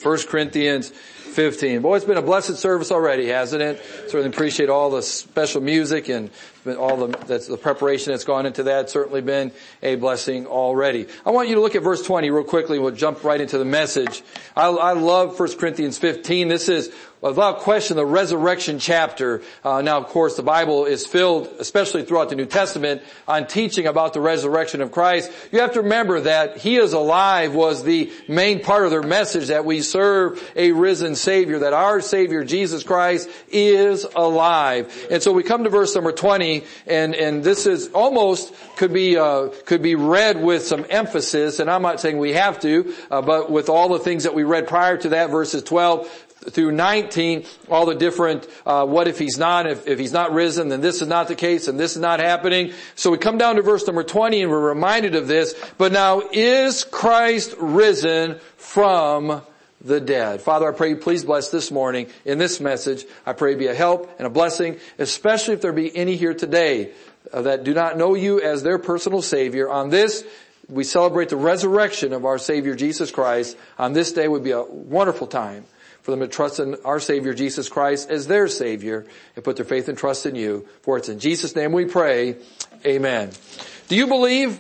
1 Corinthians 15. Boy, it's been a blessed service already, hasn't it? Certainly appreciate all the special music and all the preparation that's gone into that. Certainly been a blessing already. I want you to look at verse 20 real quickly. We'll jump right into the message. I love 1 Corinthians 15. This is, without question, the resurrection chapter. Now, of course, the Bible is filled, especially throughout the New Testament, on teaching about the resurrection of Christ. You have to remember that He is alive was the main part of their message, that we serve a risen Savior, that our Savior, Jesus Christ, is alive. And so we come to verse number 20, and this is almost could be read with some emphasis, and I'm not saying we have to, but with all the things that we read prior to that, verses 12 through 19, all the different, what if He's not, if He's not risen, then this is not the case, and this is not happening. So we come down to verse number 20, and we're reminded of this. But now, is Christ risen from the dead? Father, I pray you please bless this morning in this message. I pray it be a help and a blessing, especially if there be any here today that do not know you as their personal Savior. On this, we celebrate the resurrection of our Savior Jesus Christ. On this day would be a wonderful time for them to trust in our Savior Jesus Christ as their Savior and put their faith and trust in you. For it's in Jesus' name we pray. Amen. Do you believe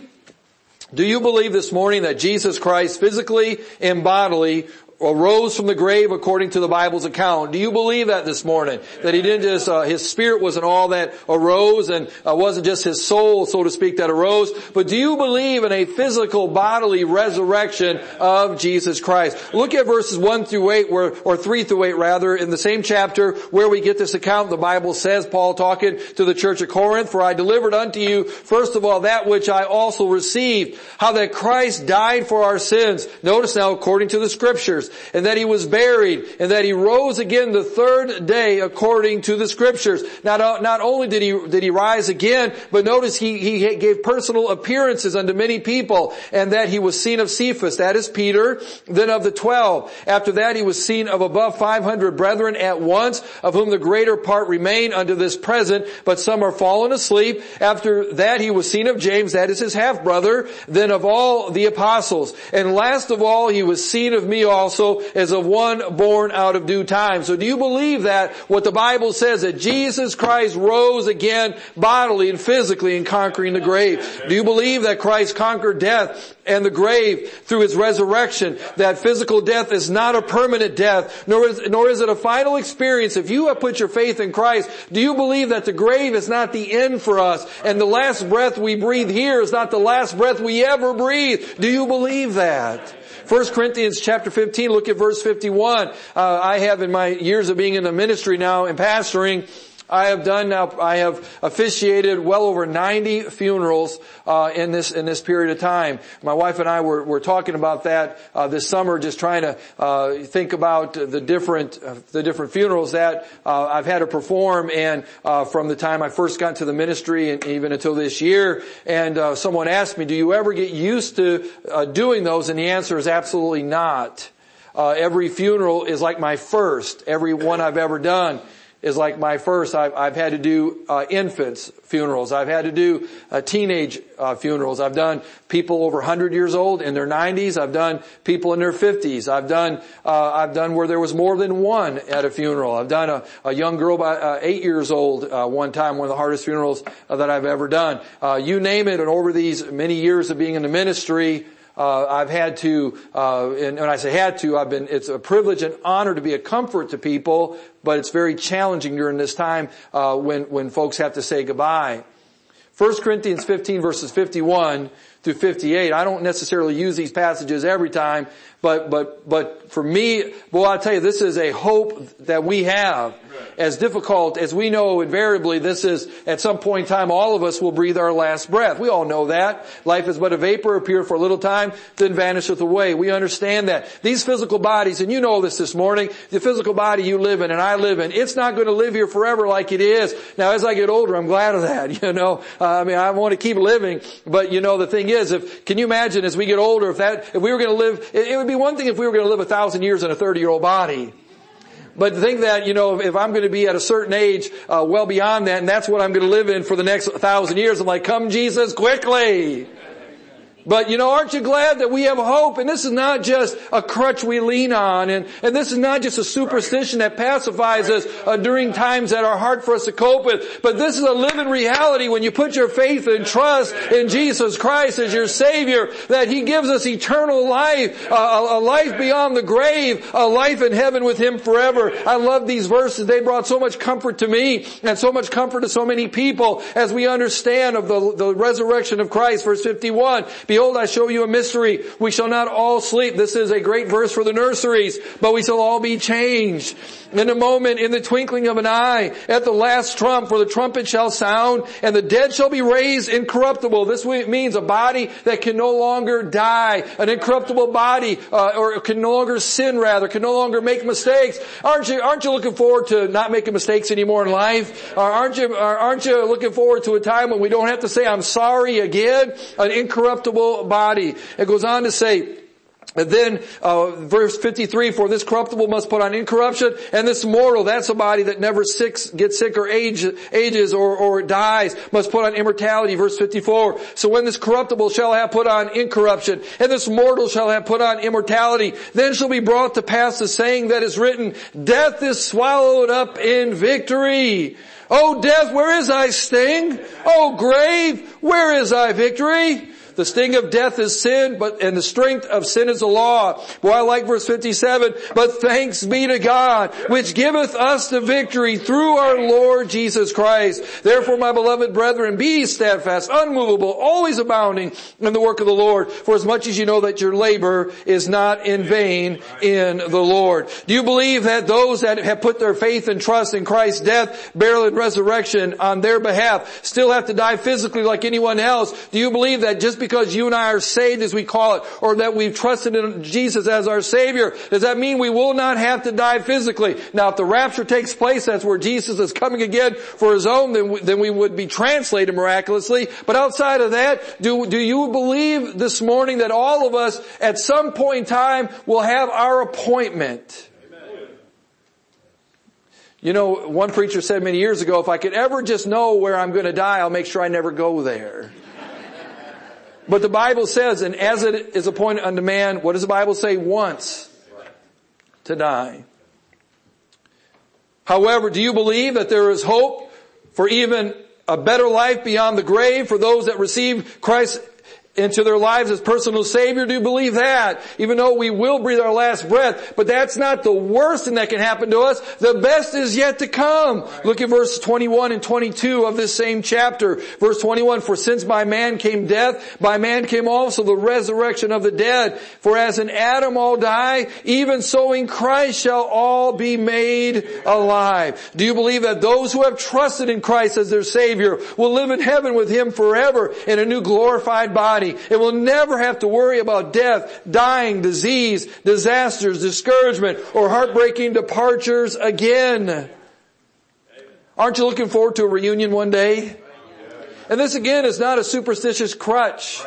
this morning that Jesus Christ physically and bodily arose from the grave according to the Bible's account? Do you believe that this morning? That He didn't just, His spirit wasn't all that arose, and wasn't just His soul, so to speak, that arose, but do you believe in a physical bodily resurrection of Jesus Christ? Look at verses 1 through 8, or 3 through 8 rather, in the same chapter where we get this account. The Bible says, Paul talking to the church of Corinth, "For I delivered unto you first of all that which I also received, how that Christ died for our sins." Notice now, according to the Scriptures, and that He was buried, and that He rose again the third day according to the Scriptures. Not only did He rise again, but notice He gave personal appearances unto many people, and that He was seen of Cephas, that is Peter, then of the 12. After that He was seen of above 500 brethren at once, of whom the greater part remain unto this present, but some are fallen asleep. After that He was seen of James, that is His half-brother, then of all the apostles. And last of all He was seen of me also, as of one born out of due time. So do you believe that what the Bible says, that Jesus Christ rose again bodily and physically in conquering the grave? Do you believe that Christ conquered death and the grave through His resurrection? That physical death is not a permanent death, nor is it a final experience. If you have put your faith in Christ, do you believe that the grave is not the end for us, and the last breath we breathe here is not the last breath we ever breathe? Do you believe that? 1 Corinthians chapter 15, look at verse 51. I have, in my years of being in the ministry now and pastoring, I have officiated well over 90 funerals in this period of time. My wife and I were talking about that this summer, just trying to think about the different funerals that I've had to perform, and from the time I first got to the ministry and even until this year. And someone asked me, "Do you ever get used to doing those?" And the answer is absolutely not. Every funeral is like my first. Every one I've ever done is like my first. I've had to do infants funerals. I've had to do teenage funerals. I've done people over 100 years old in their 90s. I've done people in their 50s. I've done where there was more than one at a funeral. I've done a young girl about 8 years old one time, one of the hardest funerals that I've ever done. You name it, and over these many years of being in the ministry, I've had to, and when I say had to, it's a privilege and honor to be a comfort to people, but it's very challenging during this time, when folks have to say goodbye. 1 Corinthians 15 verses 51 through 58. I don't necessarily use these passages every time, but for me, well, I'll tell you, this is a hope that we have. As difficult as we know, invariably, this is, at some point in time, all of us will breathe our last breath. We all know that. Life is but a vapor, appear for a little time, then vanisheth away. We understand that. These physical bodies, and you know this morning, the physical body you live in and I live in, it's not going to live here forever like it is. Now, as I get older, I'm glad of that, I want to keep living, but the thing is, can you imagine as we get older, if we were going to live, it would be one thing if we were going to live 1,000 years in a 30-year-old body. But to think that, if I'm going to be at a certain age, well beyond that, and that's what I'm going to live in for the next 1,000 years, I'm like, come Jesus, quickly. But aren't you glad that we have hope? And this is not just a crutch we lean on, and this is not just a superstition that pacifies us during times that are hard for us to cope with. But this is a living reality when you put your faith and trust in Jesus Christ as your Savior, that He gives us eternal life, a life beyond the grave, a life in heaven with Him forever. I love these verses. They brought so much comfort to me and so much comfort to so many people as we understand of the resurrection of Christ. Verse 51. Behold, I show you a mystery. We shall not all sleep. This is a great verse for the nurseries, but we shall all be changed. In a moment, in the twinkling of an eye, at the last trump, for the trumpet shall sound, and the dead shall be raised incorruptible. This means a body that can no longer die, an incorruptible body, or can no longer sin rather, can no longer make mistakes. Aren't you looking forward to not making mistakes anymore in life? Aren't you looking forward to a time when we don't have to say, I'm sorry again? An incorruptible body. It goes on to say, and then, verse 53, for this corruptible must put on incorruption, and this mortal, that's a body that never gets sick or ages or dies, must put on immortality. Verse 54, so when this corruptible shall have put on incorruption, and this mortal shall have put on immortality, then shall be brought to pass the saying that is written, death is swallowed up in victory. O death, where is thy sting? O grave, where is thy victory? The sting of death is sin, and the strength of sin is the law. Well, I like verse 57. But thanks be to God, which giveth us the victory through our Lord Jesus Christ. Therefore, my beloved brethren, be steadfast, unmovable, always abounding in the work of the Lord. For as much as you know that your labor is not in vain in the Lord. Do you believe that those that have put their faith and trust in Christ's death, burial, and resurrection on their behalf still have to die physically like anyone else? Do you believe that just because you and I are saved, as we call it, or that we've trusted in Jesus as our Savior, does that mean we will not have to die physically? Now, if the rapture takes place, that's where Jesus is coming again for His own, then we would be translated miraculously. But outside of that, do you believe this morning that all of us at some point in time will have our appointment? One preacher said many years ago, if I could ever just know where I'm going to die, I'll make sure I never go there. But the Bible says, and as it is appointed unto man, what does the Bible say? Once to die. However, do you believe that there is hope for even a better life beyond the grave for those that receive Christ into their lives as personal Savior? Do you believe that? Even though we will breathe our last breath, but that's not the worst thing that can happen to us. The best is yet to come. Look at verse 21 and 22 of this same chapter. Verse 21, for since by man came death, by man came also the resurrection of the dead. For as in Adam all die, even so in Christ shall all be made alive. Do you believe that those who have trusted in Christ as their Savior will live in heaven with Him forever in a new glorified body? It will never have to worry about death, dying, disease, disasters, discouragement, or heartbreaking departures again. Aren't you looking forward to a reunion one day? And this again is not a superstitious crutch.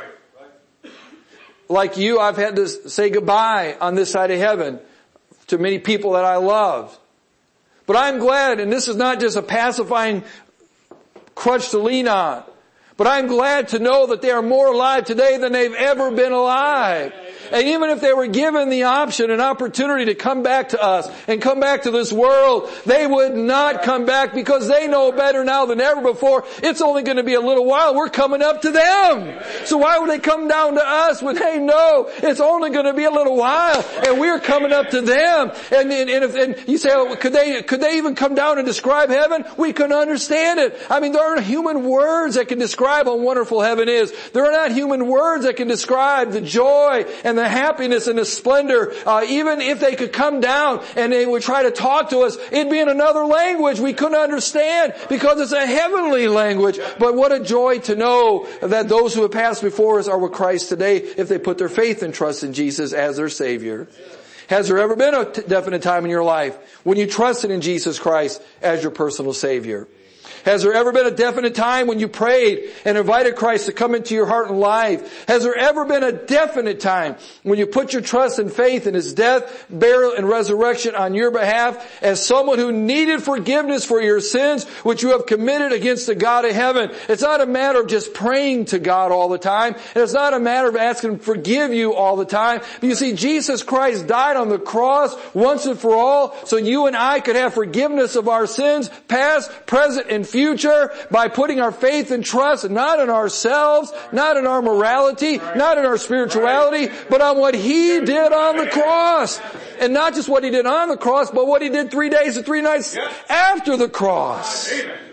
Like you, I've had to say goodbye on this side of heaven to many people that I love. But I'm glad, and this is not just a pacifying crutch to lean on, but I'm glad to know that they are more alive today than they've ever been alive. And even if they were given the option and opportunity to come back to us and come back to this world, they would not come back because they know better now than ever before. It's only going to be a little while. We're coming up to them. So why would they come down to us when they know it's only going to be a little while and we're coming up to them? And you say, oh, could they even come down and describe heaven? We couldn't understand it. I mean, there aren't human words that can describe how wonderful heaven is. There are not human words that can describe the joy and the happiness and the splendor. Even if they could come down and they would try to talk to us, it'd be in another language we couldn't understand because it's a heavenly language. But what a joy to know that those who have passed before us are with Christ today if they put their faith and trust in Jesus as their Savior. Has there ever been a definite time in your life when you trusted in Jesus Christ as your personal Savior? Has there ever been a definite time when you prayed and invited Christ to come into your heart and life? Has there ever been a definite time when you put your trust and faith in His death, burial, and resurrection on your behalf as someone who needed forgiveness for your sins which you have committed against the God of heaven? It's not a matter of just praying to God all the time, and it's not a matter of asking Him to forgive you all the time. But you see, Jesus Christ died on the cross once and for all so you and I could have forgiveness of our sins, past, present, and future, by putting our faith and trust not in ourselves, not in our morality, not in our spirituality, but on what He did on the cross. And not just what He did on the cross, but what He did 3 days and 3 nights after the cross.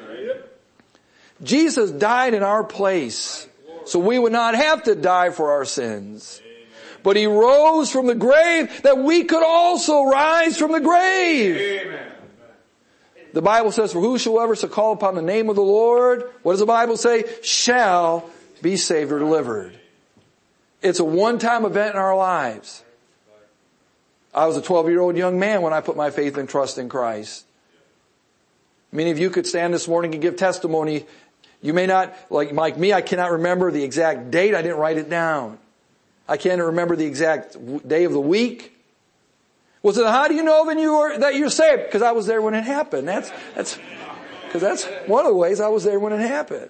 Jesus died in our place so we would not have to die for our sins. But He rose from the grave that we could also rise from the grave. Amen. The Bible says, for whosoever shall call upon the name of the Lord, what does the Bible say? Shall be saved or delivered. It's a one-time event in our lives. I was a 12-year-old young man when I put my faith and trust in Christ. Many of you could stand this morning and give testimony. You may not, like me, I cannot remember the exact date. I didn't write it down. I can't remember the exact day of the week. Well, so how do you know that you're saved? Because I was there when it happened. That's one of the ways I was there when it happened.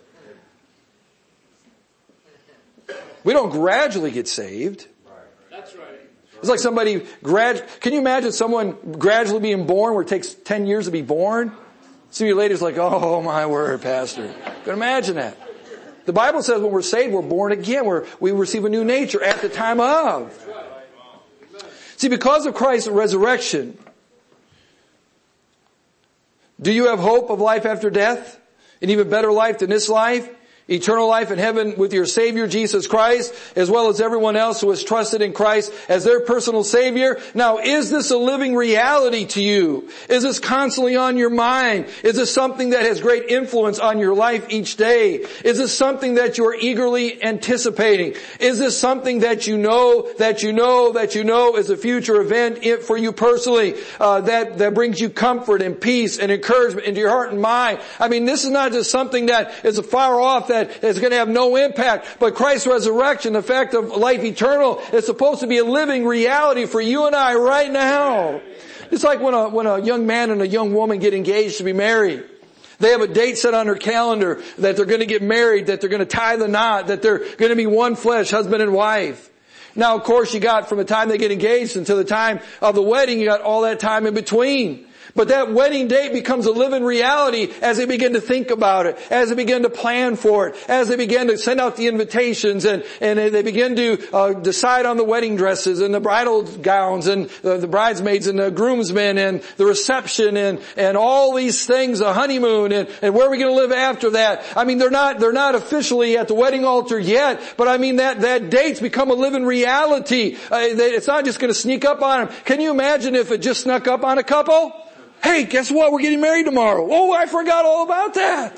We don't gradually get saved. That's right. It's like somebody can you imagine someone gradually being born where it takes 10 years to be born? See you later, it's like, oh my word, Pastor. You can imagine that. The Bible says when we're saved, we're born again. We receive a new nature at the time of. See, because of Christ's resurrection, do you have hope of life after death? An even better life than this life? Eternal life in heaven with your Savior, Jesus Christ, as well as everyone else who has trusted in Christ as their personal Savior. Now, is this a living reality to you? Is this constantly on your mind? Is this something that has great influence on your life each day? Is this something that you're eagerly anticipating? Is this something that you know is a future event for you personally, that brings you comfort and peace and encouragement into your heart and mind? I mean, this is not just something that is far off, that is going to have no impact. But Christ's resurrection, the fact of life eternal, is supposed to be a living reality for you and I right now. It's like when a young man and a young woman get engaged to be married. They have a date set on their calendar that they're going to get married, that they're going to tie the knot, that they're going to be one flesh, husband and wife. Now, of course, you got from the time they get engaged until the time of the wedding, you got all that time in between. But that wedding date becomes a living reality as they begin to think about it, as they begin to plan for it, as they begin to send out the invitations and they begin to decide on the wedding dresses and the bridal gowns and the bridesmaids and the groomsmen and the reception and all these things, the honeymoon and where are we going to live after that. I mean, they're not officially at the wedding altar yet, but I mean that date's become a living reality. It's not just going to sneak up on them. Can you imagine if it just snuck up on a couple? Hey, guess what? We're getting married tomorrow. Oh, I forgot all about that.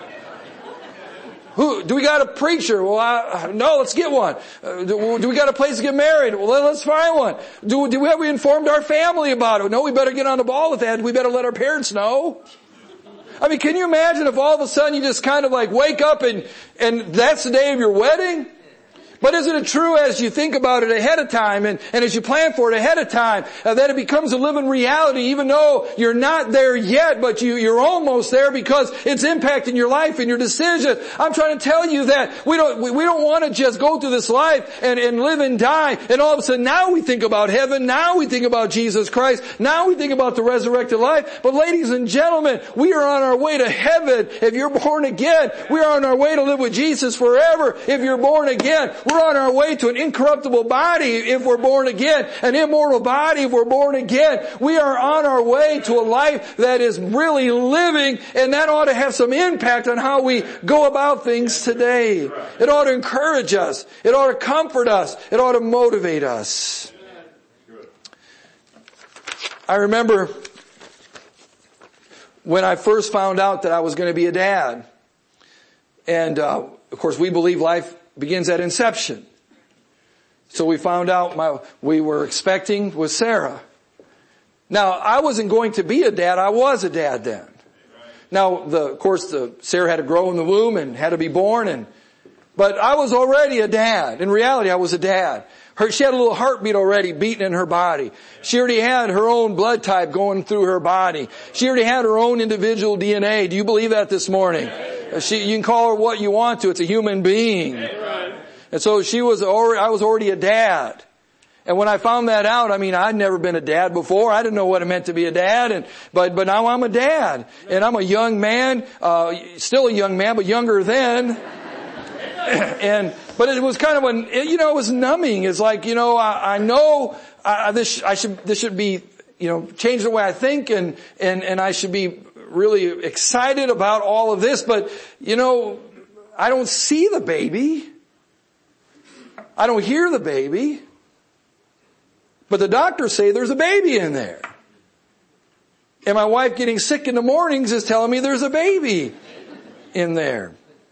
Do we got a preacher? Well, no, let's get one. Do we got a place to get married? Well, let's find one. Have we informed our family about it? No, we better get on the ball with that. We better let our parents know. I mean, can you imagine if all of a sudden you just kind of like wake up and that's the day of your wedding? But isn't it true as you think about it ahead of time and as you plan for it ahead of time, that it becomes a living reality even though you're not there yet, but you're almost there because it's impacting your life and your decision. I'm trying to tell you that we don't want to just go through this life and live and die and all of a sudden now we think about heaven, now we think about Jesus Christ, now we think about the resurrected life. But ladies and gentlemen, we are on our way to heaven if you're born again. We are on our way to live with Jesus forever if you're born again. We're on our way to an incorruptible body if we're born again, an immortal body if we're born again. We are on our way to a life that is really living, and that ought to have some impact on how we go about things today. It ought to encourage us. It ought to comfort us. It ought to motivate us. I remember when I first found out that I was going to be a dad. And of course we believe life begins at inception. So we found out we were expecting with Sarah. Now, I wasn't going to be a dad. I was a dad then. Now, of course, Sarah had to grow in the womb and had to be born, but I was already a dad. In reality, I was a dad. She had a little heartbeat already beating in her body. She already had her own blood type going through her body. She already had her own individual DNA. Do you believe that this morning? You can call her what you want to. It's a human being. And so I was already a dad. And when I found that out, I'd never been a dad before. I didn't know what it meant to be a dad. But now I'm a dad. And I'm a young man, still a young man, but younger then. But it was kind of it was numbing. It's like, I know, this should be, change the way I think and I should be really excited about all of this. But, I don't see the baby. I don't hear the baby. But the doctors say there's a baby in there. And my wife getting sick in the mornings is telling me there's a baby in there.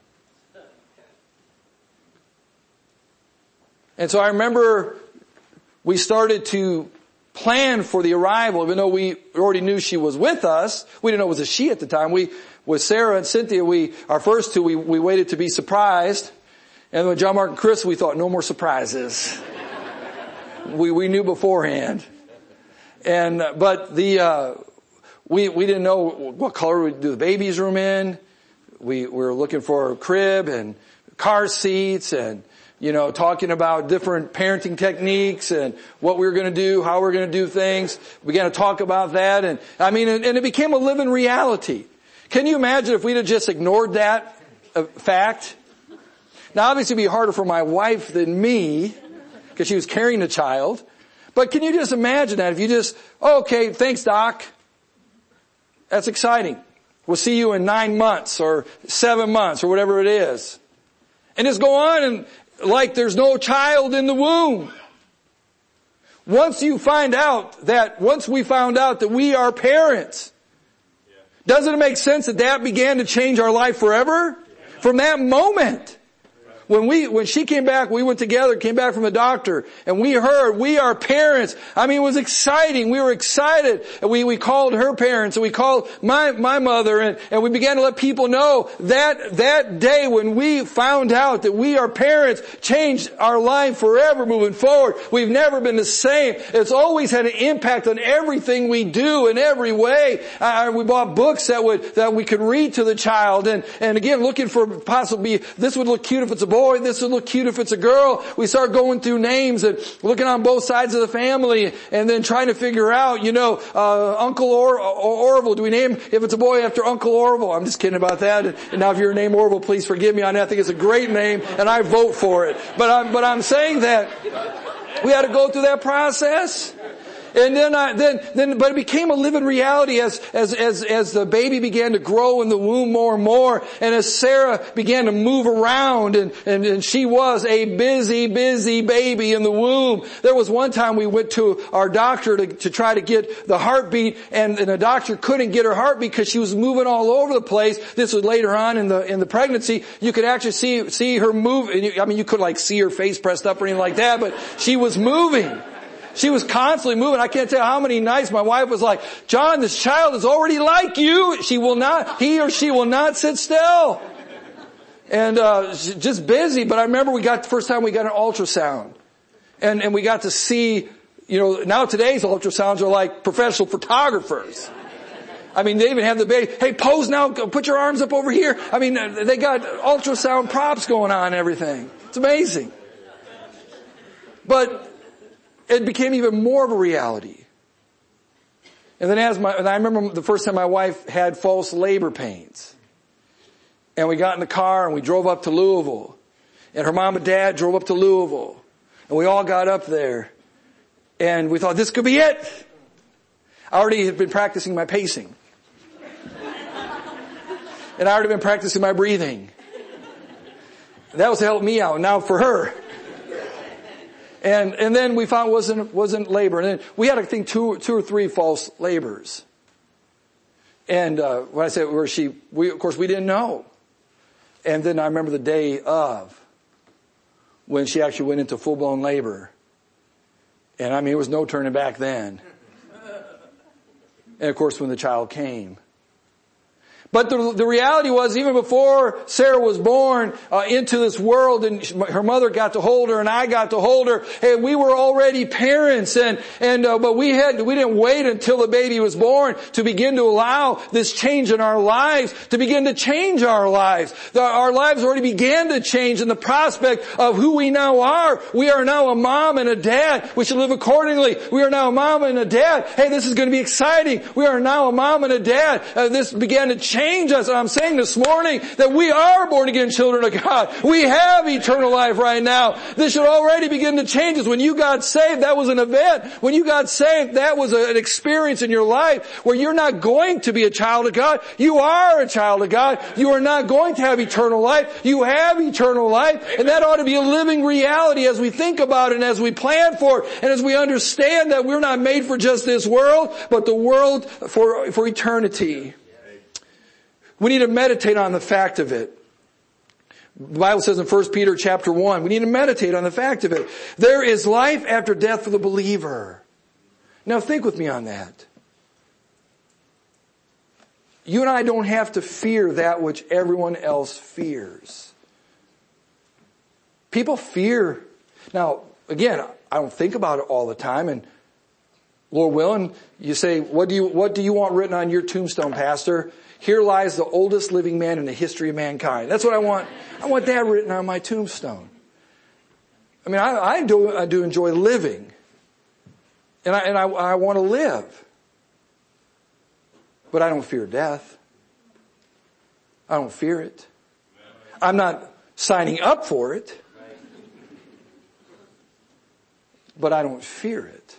And so I remember we started to plan for the arrival, even though we already knew she was with us. We didn't know it was a she at the time. With Sarah and Cynthia, our first two, we waited to be surprised. And with John Mark and Chris, we thought no more surprises. We knew beforehand. But we didn't know what color we'd do the baby's room in. We were looking for a crib and car seats and, talking about different parenting techniques and what we were going to do, how we were going to do things. We began to talk about that. And it became a living reality. Can you imagine if we'd have just ignored that fact? Now, obviously it'd be harder for my wife than me because she was carrying the child. But can you just imagine that if you just, okay, thanks, Doc. That's exciting. We'll see you in 9 months or 7 months or whatever it is. And just go on and like there's no child in the womb. Once we found out that we are parents, doesn't it make sense that began to change our life forever? From that moment. When she came back, we went together, came back from the doctor, and we heard we are parents. It was exciting. We were excited. And we called her parents, and we called my mother, and we began to let people know that day when we found out that we are parents changed our life forever moving forward. We've never been the same. It's always had an impact on everything we do in every way. We bought books that we could read to the child, and again, looking for possibly, this would look cute if it's a boy, this would look cute if it's a girl. We start going through names and looking on both sides of the family and then trying to figure out, Uncle Orville, do we name, if it's a boy, after Uncle Orville? I'm just kidding about that. And now if you're named Orville, please forgive me on that. I think it's a great name and I vote for it. But I'm saying that we had to go through that process. And but it became a living reality as the baby began to grow in the womb more and more, and as Sarah began to move around, and she was a busy baby in the womb. There was one time we went to our doctor to try to get the heartbeat, and the doctor couldn't get her heartbeat because she was moving all over the place. This was later on in the pregnancy. You could actually see her move. You could see her face pressed up or anything like that, but she was moving. She was constantly moving. I can't tell you how many nights my wife was like, John, this child is already like you. He or she will not sit still. And, just busy. But I remember the first time we got an ultrasound. And we got to see, now today's ultrasounds are like professional photographers. They even have the baby, hey, pose now, put your arms up over here. They got ultrasound props going on and everything. It's amazing. But it became even more of a reality. And then and I remember the first time my wife had false labor pains. And we got in the car and we drove up to Louisville. And her mom and dad drove up to Louisville. And we all got up there. And we thought, this could be it. I already had been practicing my pacing. And I already been practicing my breathing. And that was to help me out. Now for her. And then we found it wasn't labor. And then we had, I think, two or three false labors. And, when I said of course we didn't know. And then I remember the day of when she actually went into full-blown labor. And there was no turning back then. And of course when the child came. But the reality was, even before Sarah was born into this world, and her mother got to hold her, and I got to hold her, and we were already parents, but we didn't wait until the baby was born to begin to allow this change in our lives, to begin to change our lives. Our lives already began to change in the prospect of who we now are. We are now a mom and a dad. We should live accordingly. We are now a mom and a dad. Hey, this is going to be exciting. We are now a mom and a dad. This began to change us. And I'm saying this morning that we are born again children of God. We have eternal life right now. This should already begin to change us. When you got saved, that was an event. When you got saved, that was an experience in your life where you're not going to be a child of God. You are a child of God. You are not going to have eternal life. You have eternal life. And that ought to be a living reality as we think about it and as we plan for it and as we understand that we're not made for just this world, but the world for eternity. We need to meditate on the fact of it. The Bible says in 1 Peter chapter 1, we need to meditate on the fact of it. There is life after death for the believer. Now think with me on that. You and I don't have to fear that which everyone else fears. People fear. Now, again, I don't think about it all the time, and Lord willing, you say, what do you want written on your tombstone, Pastor? Here lies the oldest living man in the history of mankind. That's what I want. I want that written on my tombstone. I mean, I do enjoy living. And I want to live. But I don't fear death. I don't fear it. I'm not signing up for it. But I don't fear it.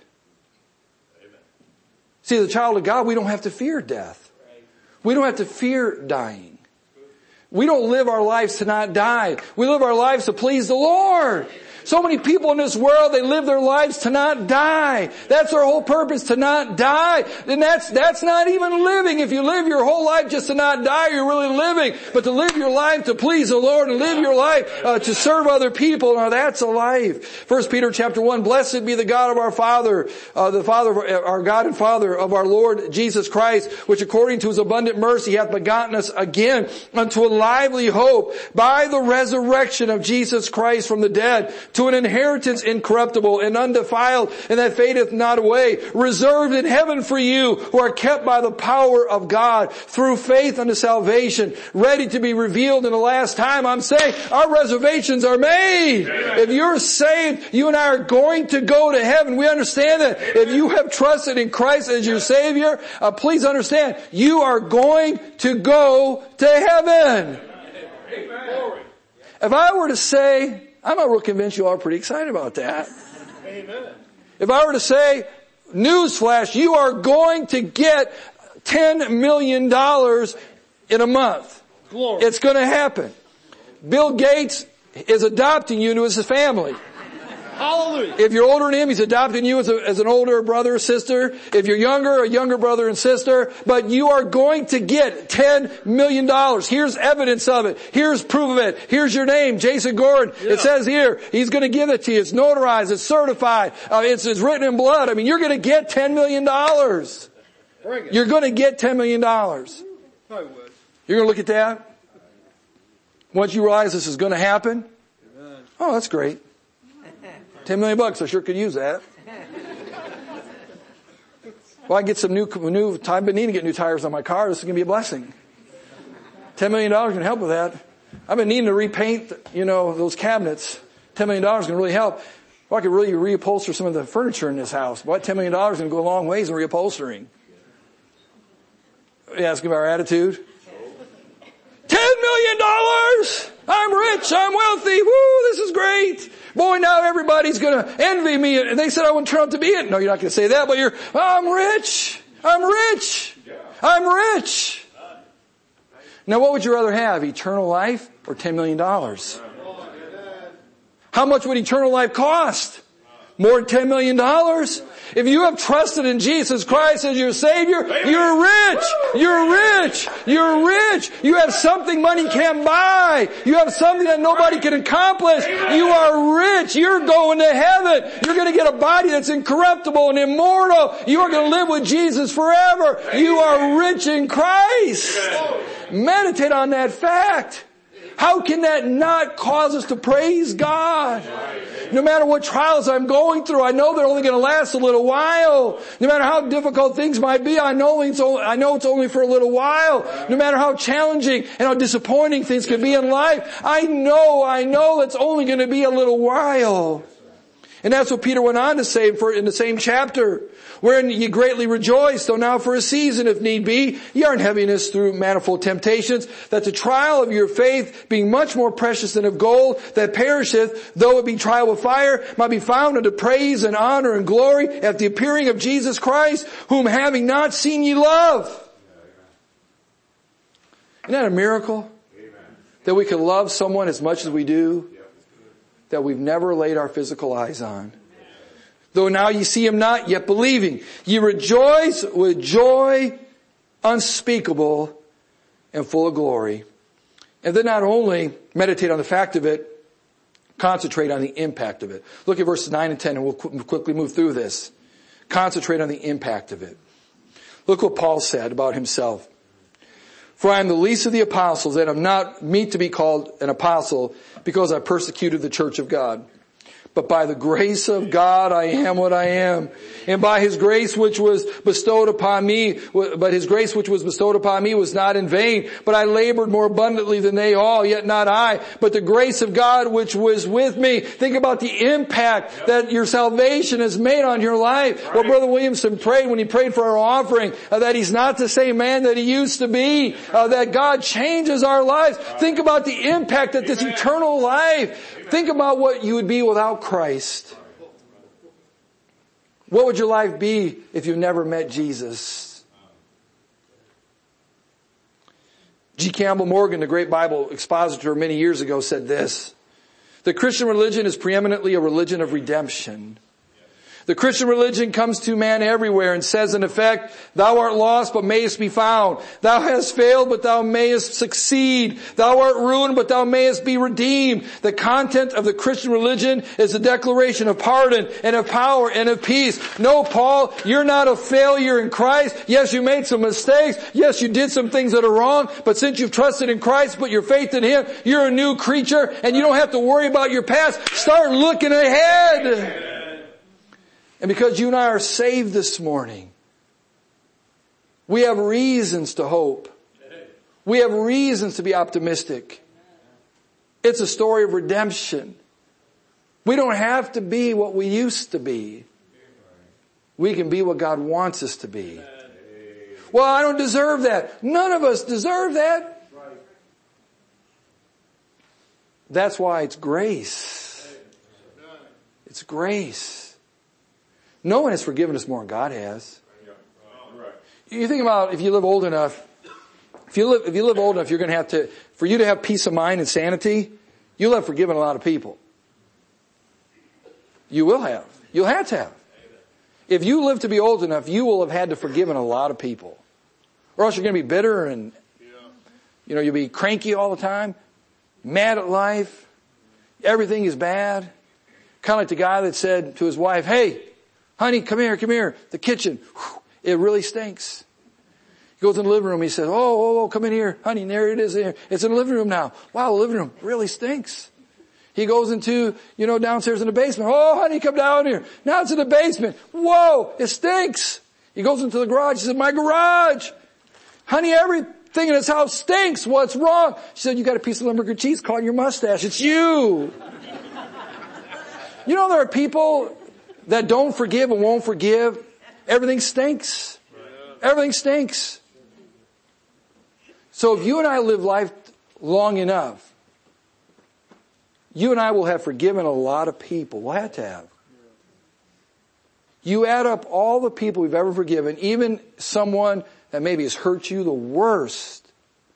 See, the child of God, we don't have to fear death. We don't have to fear dying. We don't live our lives to not die. We live our lives to please the Lord. So many people in this world, they live their lives to not die. That's their whole purpose, to not die. And that's not even living. If you live your whole life just to not die, you're really living. But to live your life to please the Lord and live your life to serve other people, now that's a life. 1 Peter chapter 1, blessed be the God of our Father, the Father, our God and Father of our Lord Jesus Christ, which according to his abundant mercy hath begotten us again unto a lively hope by the resurrection of Jesus Christ from the dead, to an inheritance incorruptible and undefiled, and that fadeth not away, reserved in heaven for you, who are kept by the power of God through faith unto salvation, ready to be revealed in the last time. I'm saying our reservations are made. Amen. If you're saved, you and I are going to go to heaven. We understand that. Amen. If you have trusted in Christ as your Savior, please understand, you are going to go to heaven. Amen. If I were to say, I'm not real convinced you are pretty excited about that. Amen. If I were to say, newsflash, you are going to get $10 million in a month. Glory. It's going to happen. Bill Gates is adopting you into his family. Hallelujah. If you're older than him, he's adopting you as an older brother or sister. If you're younger, a younger brother and sister. But you are going to get $10 million. Here's evidence of it. Here's proof of it. Here's your name, Jason Gordon. Yeah. It says here, he's going to give it to you. It's notarized. It's certified. It's written in blood. I mean, you're going to get $10 million. You're going to get $10 million. You're going to look at that. Once you realize this is going to happen. Oh, that's great. $10 million, I sure could use that. Well, I get some new, I've been needing to get new tires on my car. This is going to be a blessing. $10 million can help with that. I've been needing to repaint, those cabinets. $10 million can really help. Well, I could really reupholster some of the furniture in this house. Boy, $10 million is going to go a long ways in reupholstering. You asking about our attitude? $10 million! I'm rich, I'm wealthy, woo, this is great. Boy, now everybody's gonna envy me. And they said I wouldn't turn out to be it. No, you're not gonna say that, but I'm rich. I'm rich. I'm rich. Now what would you rather have, eternal life or $10 million? How much would eternal life cost? More than $10 million? If you have trusted in Jesus Christ as your Savior, you're rich. You're rich. You're rich. You have something money can't buy. You have something that nobody can accomplish. You are rich. You're going to heaven. You're going to get a body that's incorruptible and immortal. You are going to live with Jesus forever. You are rich in Christ. Meditate on that fact. How can that not cause us to praise God? No matter what trials I'm going through, I know they're only going to last a little while. No matter how difficult things might be, I know it's only for a little while. No matter how challenging and how disappointing things can be in life, I know it's only going to be a little while. And that's what Peter went on to say in the same chapter. Wherein ye greatly rejoice, though now for a season, if need be, ye are in heaviness through manifold temptations, that the trial of your faith, being much more precious than of gold, that perisheth, though it be tried with fire, might be found unto praise and honor and glory at the appearing of Jesus Christ, whom having not seen ye love. Isn't that a miracle? That we can love someone as much as we do, that we've never laid our physical eyes on. Though now ye see him not, yet believing, ye rejoice with joy unspeakable and full of glory. And then not only meditate on the fact of it, concentrate on the impact of it. Look at verses 9 and 10 and we'll quickly move through this. Concentrate on the impact of it. Look what Paul said about himself. For I am the least of the apostles, and am not meet to be called an apostle, because I persecuted the church of God. But by the grace of God I am what I am. And by His grace which was bestowed upon me, but His grace which was bestowed upon me was not in vain. But I labored more abundantly than they all, yet not I, but the grace of God which was with me. Think about the impact that your salvation has made on your life. Well, Brother Williamson prayed when he prayed for our offering, that he's not the same man that he used to be, that God changes our lives. Think about the impact that this eternal life. Think about what you would be without Christ. What would your life be if you never met Jesus? G. Campbell Morgan, the great Bible expositor many years ago, said this: the Christian religion is preeminently a religion of redemption. The Christian religion comes to man everywhere and says in effect, thou art lost but mayest be found. Thou hast failed but thou mayest succeed. Thou art ruined but thou mayest be redeemed. The content of the Christian religion is a declaration of pardon and of power and of peace. No, Paul, you're not a failure in Christ. Yes, you made some mistakes. Yes, you did some things that are wrong. But since you've trusted in Christ, put your faith in Him, you're a new creature and you don't have to worry about your past. Start looking ahead. And because you and I are saved this morning, we have reasons to hope. We have reasons to be optimistic. It's a story of redemption. We don't have to be what we used to be. We can be what God wants us to be. Well, I don't deserve that. None of us deserve that. That's why it's grace. It's grace. No one has forgiven us more than God has. You think about if you live old enough, if you live old enough, you're going to have to, for you to have peace of mind and sanity, you'll have forgiven a lot of people. You will have. You'll have to have. If you live to be old enough, you will have had to forgiven a lot of people. Or else you're going to be bitter and, you'll be cranky all the time, mad at life. Everything is bad. Kind of like the guy that said to his wife, hey, honey, come here, the kitchen. Whew, it really stinks. He goes in the living room, he says, oh, come in here. Honey, there it is. It's in the living room now. Wow, the living room really stinks. He goes into, downstairs in the basement. Oh, honey, come down here. Now it's in the basement. Whoa, it stinks. He goes into the garage. He says, my garage. Honey, everything in this house stinks. What's wrong? She said, you got a piece of Limburger cheese caught in your mustache. It's you. There are people that don't forgive and won't forgive. Everything stinks. Everything stinks. So if you and I live life long enough, you and I will have forgiven a lot of people. We'll have to have. You add up all the people we've ever forgiven, even someone that maybe has hurt you the worst,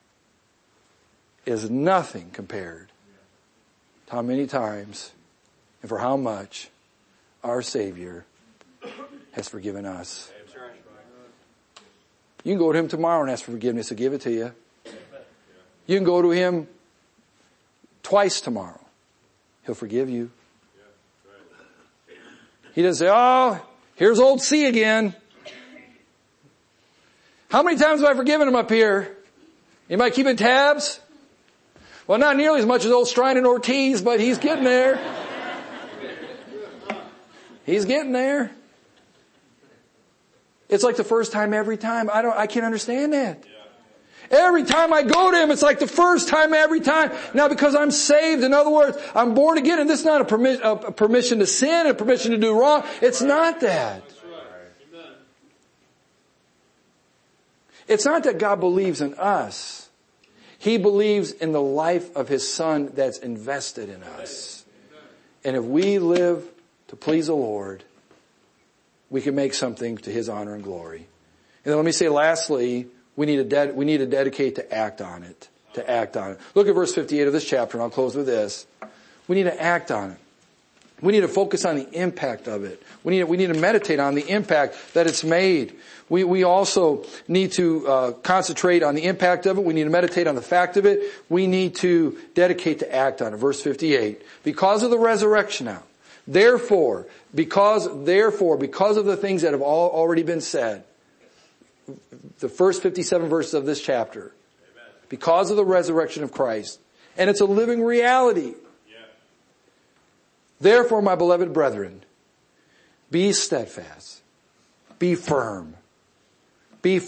is nothing compared to how many times and for how much our Savior has forgiven us. You can go to Him tomorrow and ask for forgiveness. He'll give it to you. You can go to Him twice tomorrow. He'll forgive you. He doesn't say, oh, here's old C again. How many times have I forgiven him up here? Anybody keeping tabs? Well, not nearly as much as old Strine and Ortiz, but he's getting there. He's getting there. It's like the first time every time. I can't understand that. Every time I go to Him, it's like the first time every time. Now, because I'm saved, in other words, I'm born again, and this is not a permission to sin, a permission to do wrong. It's not that. It's not that God believes in us. He believes in the life of His Son that's invested in us. And if we live to please the Lord, we can make something to His honor and glory. And then let me say lastly, we need to dedicate to act on it. To act on it. Look at verse 58 of this chapter, and I'll close with this. We need to act on it. We need to focus on the impact of it. We need to meditate on the impact that it's made. We also need to concentrate on the impact of it. We need to meditate on the fact of it. We need to dedicate to act on it. Verse 58. Because of the resurrection now. Therefore, because of the things that have already been said, the first 57 verses of this chapter, because of the resurrection of Christ, and it's a living reality. Therefore, my beloved brethren, be steadfast, be firm, be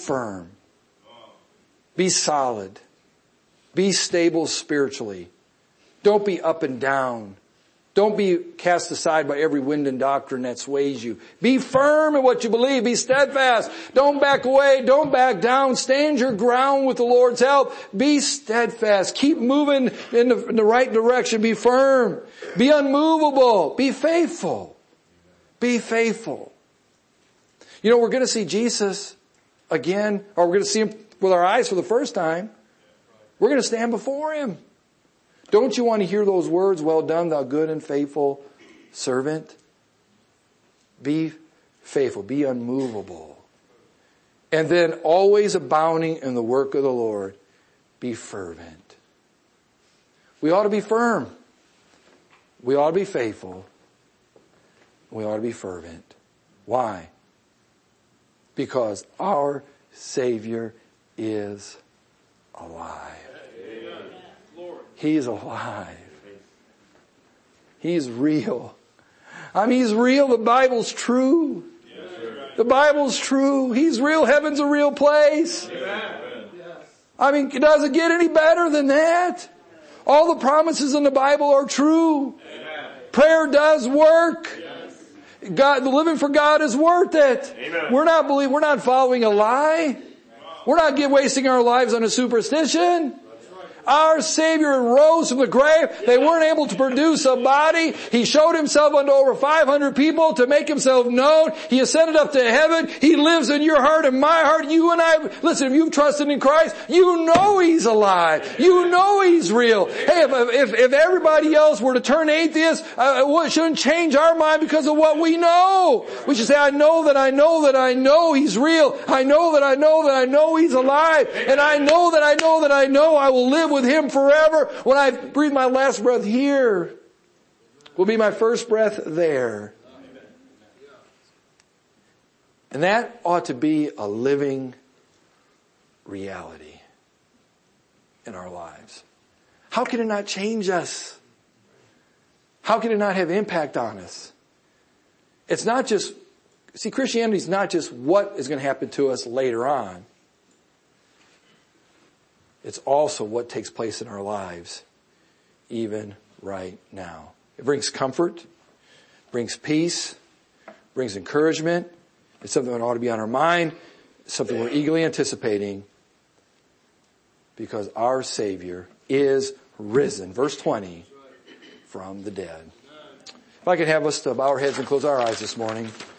solid, be stable spiritually. Don't be up and down. Don't be cast aside by every wind and doctrine that sways you. Be firm in what you believe. Be steadfast. Don't back away. Don't back down. Stand your ground with the Lord's help. Be steadfast. Keep moving in the right direction. Be firm. Be unmovable. Be faithful. Be faithful. You know, we're going to see Jesus again, or we're going to see Him with our eyes for the first time. We're going to stand before Him. Don't you want to hear those words, well done, thou good and faithful servant? Be faithful, be unmovable. And then always abounding in the work of the Lord, be fervent. We ought to be firm. We ought to be faithful. We ought to be fervent. Why? Because our Savior is alive. He's alive. He's real. I mean, He's real. The Bible's true. The Bible's true. He's real. Heaven's a real place. I mean, does it get any better than that? All the promises in the Bible are true. Prayer does work. God, living for God is worth it. We're not following a lie. We're not wasting our lives on a superstition. Our Savior rose from the grave. They weren't able to produce a body. He showed Himself unto over 500 people to make Himself known. He ascended up to heaven. He lives in your heart and my heart. You and I, listen, if you've trusted in Christ, you know He's alive. You know He's real. Hey, if everybody else were to turn atheist, it shouldn't change our mind because of what we know. We should say, I know that I know that I know He's real. I know that I know that I know He's alive. And I know that I know that I know I will live with Him forever. When I breathe my last breath here, will be my first breath there. And that ought to be a living reality in our lives. How can it not change us? How can it not have impact on us? It's not just, see, Christianity is not just what is going to happen to us later on. It's also what takes place in our lives, even right now. It brings comfort, brings peace, brings encouragement. It's something that ought to be on our mind. It's something we're eagerly anticipating because our Savior is risen. Verse 20, from the dead. If I could have us to bow our heads and close our eyes this morning.